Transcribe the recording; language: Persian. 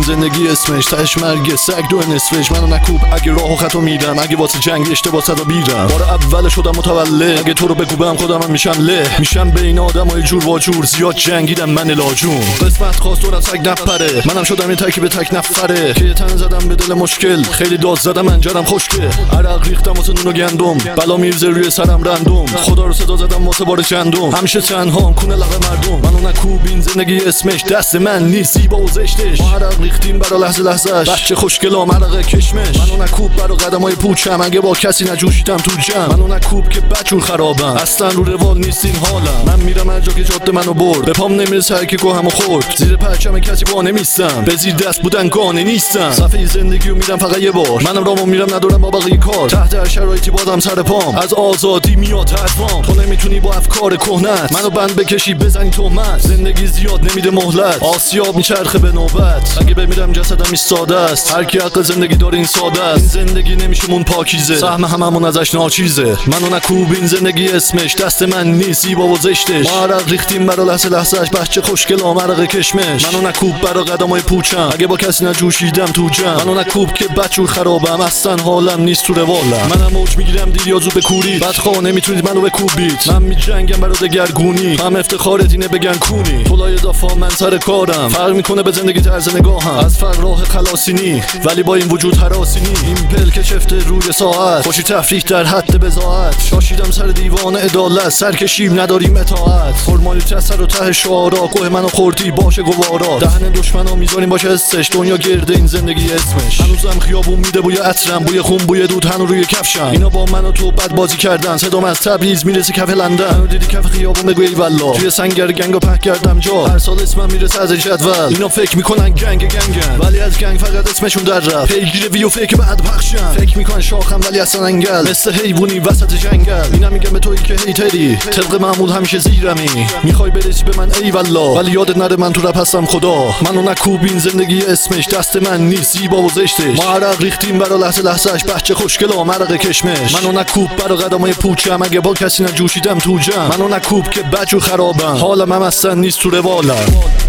زندگی اسمش تهش مرگ سگ دو نصفش. منو نکوب اگه راهو خطا میرم، اگه واسه جنگ اشتباه صدا بیرم. بار اول شدم متولد، اگه تو رو بکوبم خودم میشم له. میشم بین آدمای جور و جور، زیاد جنگیدم من لاجون. قسمت خواست دورم سگ نپره، منم شدم یه تکی به تک نفره. که تن زدم به دل مشکل، خیلی داد زدم انجرم خوشگه. عرق ریختم واسه نون و گندم، بلا میرزه روی سرم رندوم. خدا رو صدا زدم واسه بار چندم، همیشه تنها کونه لقه مردم. منو نکوب این زندگی اسمش دست من نیست، زیبا و زشتش. ما عرق ریختیم برا لحظه لحظهش، بچه خوشگلام عرق کشمش. منو نکوب برا قدمای پوچم، اگه با کسی نجوشیدم تو جمع. منو نکوب که بچور خرابم، اصلا رو روال نیست این حالم. من میرم هر جا که جاده منو برد، به پام نمیرسه هر کی گوهمو خورد. زیر پرچم کسی با نمیستم، به زیر دست بودن گانه نیستم. صفحه زندگیو میرم فقط یه بار، منم رامو میرم ندارم با بقیه کار. تحت هر شرایطی بازم سر پام، از آزادی میاد حرفام. تو نمیتونی با افکار کهنت منو بند بکشی بزنی تهمت. زندگی زیاد نمیده مهلت، آسیاب میچرخه به نوبت. اگه بمیرم جسدم ایستاده است، هر کی حق زندگی داره این ساده است. این زندگی نمیشه مون پاکیزه، سهم هممون ازش ناچیزه. منو نکوب این زندگی اسمش دست من نیست، زیبا و زشتش. ما عرق ریختیم برا لحظه لحظهش، بچه خوشگلام عرق کشمش. منو نکوب برا قدمای پوچم، اگه با کسی نجوشیدم تو جمع. منو نکوب که بچور خرابم، اصلا حالم نیست تو روالم. منم موج میگیرم دیریازو بکورید، بدخواه نمیتونید منو بکوبید. من میجنگم برا دگرگونی، هم افتخارت اینه بگن کونی. طلای اضافه من سر کارم، فرق میکنه به زندگی طرز نگاهم. از فرق راه خلاصی نی، ولی با این وجود هراسی نی. این پل که شفته روی ساعت، خوشی تفریح در حد بضاعت. شاشیدم سر دیوان عدالت، سرکشیم نداریم اطاعت. فرمالیت از سر و ته شعارا، کوه منو خوردی باشه گوارا. دهن دشمنو میذاریم باشه حسش، دنیا گرده این زندگی اسمش. هنوزم خیابون میده بوی عطرم، بوی خون بوی دود هنو روی کفشم. اینا با من و تو بد بازی کردن، صدام از تبریز میرسه کف لندن. منو دیدی کف خیابون بگو ای والله، توی سنگر گنگو پهک کردم جا. هر سال اسمم میرسه از جدول، اینا فکر میکنن گنگن، ولی از گنگ فقط اسمشون در رفت. پیگیر ویو فکر بعد پخشن، فکر میکنن شاخم ولی اصلا انگل. مثل حیوانی وسط جنگل، اینا میگم به تویی که هیتری. طبق معمول همیشه زیرمی، میخوای برسی به من ای والله، ولی یادت نره من تو رپ هستم خدا. منو نکوب این زندگی اسمش دست من نیست، زیبا و زشتش. ما عرق ریختیم برا لحظه لحظهش، بچه خوشگلام عرق کشمش. منو نکوب برا قدمای پوچم، اگه با کسی نجوشیدم تو جمع. منو نکوب که بچو خرابم، حالم هم اصلا نیست تو روالم.